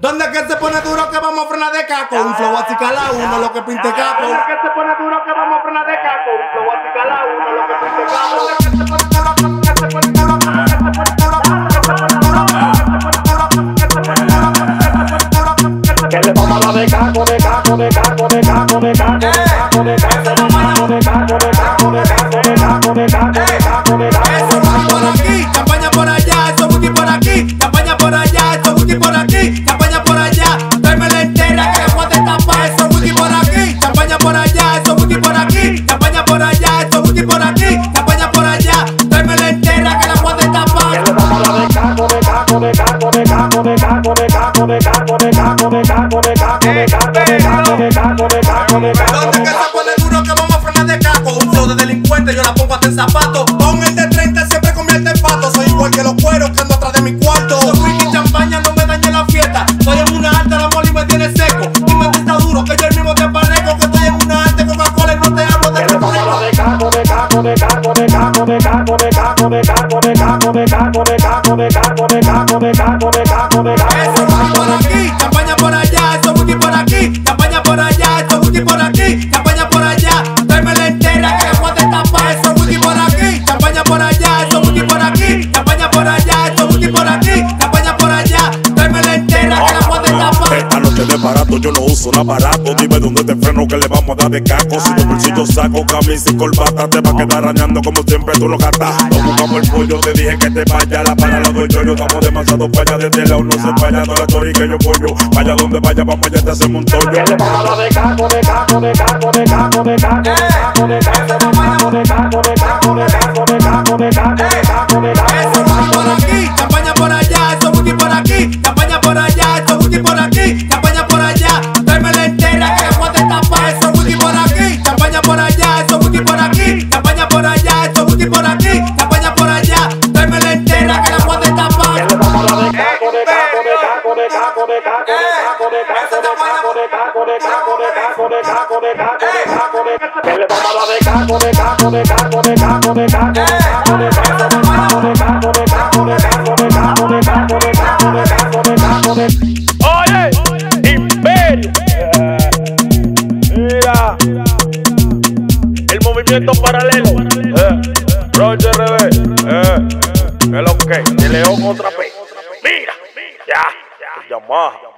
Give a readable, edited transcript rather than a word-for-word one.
¿Dónde es que se pone duro que vamos a frenar de caco? Un flow así cala uno, lo que pinte capo. ¿Dónde es que se pone duro que vamos a frenar de caco? Un flow así cala uno, lo que pinte capo. ¿Dónde es que se pone duro que se pone duro que se pone duro que le vamos a dar de caco, de caco, de caco, de caco, de caco, de caco, de caco, de caco, de caco, de caco, de caco, de caco, de caco, de caco, de caco. Eso va por aquí, campaña por allá, eso booty por aquí, campaña por allá, eso booty por aquí, campaña por allá, tráemela entera que la puedo tapar, eso booty por aquí, campaña por allá, eso booty por aquí, campaña por allá, eso booty por aquí, campaña por allá, tráemela entera que la puedo tapar. Que le vamos a dar de caco, de caco, de caco, de caco, de caco, de caco, de caco, de caco, de caco, de caco, de caco, de caco, de caco, de caco, de caco. ¿Dónde que se pone duro que vamos a frenar de caco? Un flow de delincuente, yo la pongo hasta en zapato. Con el de 30 siempre convierte en pato. Soy igual que los cueros que ando atrás de mi cuarto. Soy whisky champaña, no me dañe la fiesta. Estoy en una alta, la moli me tiene seco. Y me gusta duro, que yo el mismo te parezco. Que estoy en una alta, Coca-Cola y no te hablo de refresco. De caco, de caco, de caco, de caco, de caco, de caco, de caco, de caco, de caco, de caco, de caco, de caco, de caco, de caco, de caco. Eso va por aquí, campaña por allá, eso booty por aquí, campaña por allá, eso booty por aquí, campaña por allá, tráemela entera que la puedo tapar, eso booty por aquí, campaña por allá, eso booty por aquí, campaña por allá, eso booty por aquí, campaña por allá, tráemela entera que la puedo tapar. Esta noche de barato yo no uso un aparato. Dime dónde te freno que le vamos a dar de caco. Si de bolsillo saco camisa y corbata, te va a quedar arañando como siempre tú lo gastas. No buscamos el pollo, te dije que te vaya. La para la doy yo, estamos demasiado falla. Desde el lado no se falla, toda la story que yo pollo. Vaya donde vaya, vamos allá te hacemos un tollo. Que le vamos a dar de caco, de caco, de caco, de caco, de caco, de caco, de caco, de caco, de caco, de caco, de caco, de caco, de caco, de caco, de caco. Eso va por aquí, campaña por allá, eso booty por aquí, campaña por allá, eso booty por aquí, campaña por allá, tráemela entera que la puedo tapar, eso booty por aquí, campaña por allá, eso booty por aquí, campaña por allá, eso booty por aquí, campaña por allá, tráemela entera que la puedo tapar. Que le vamos a dar de caco, de caco, de caco, de caco, de caco, de caco, de caco, de caco, de caco, de caco, de caco, de caco, de caco, de caco, de caco. Que le vamos a dar de caco, de caco, de caco, de caco, de caco, de caco, de caco, de caco, de caco, de caco, de caco, de caco, de caco, de caco, de caco, de caco, de. Oye, Imperio. Mira, el movimiento paralelo. Roger RD. Es lo que. De León otra vez. Mira, ya. Yamaha.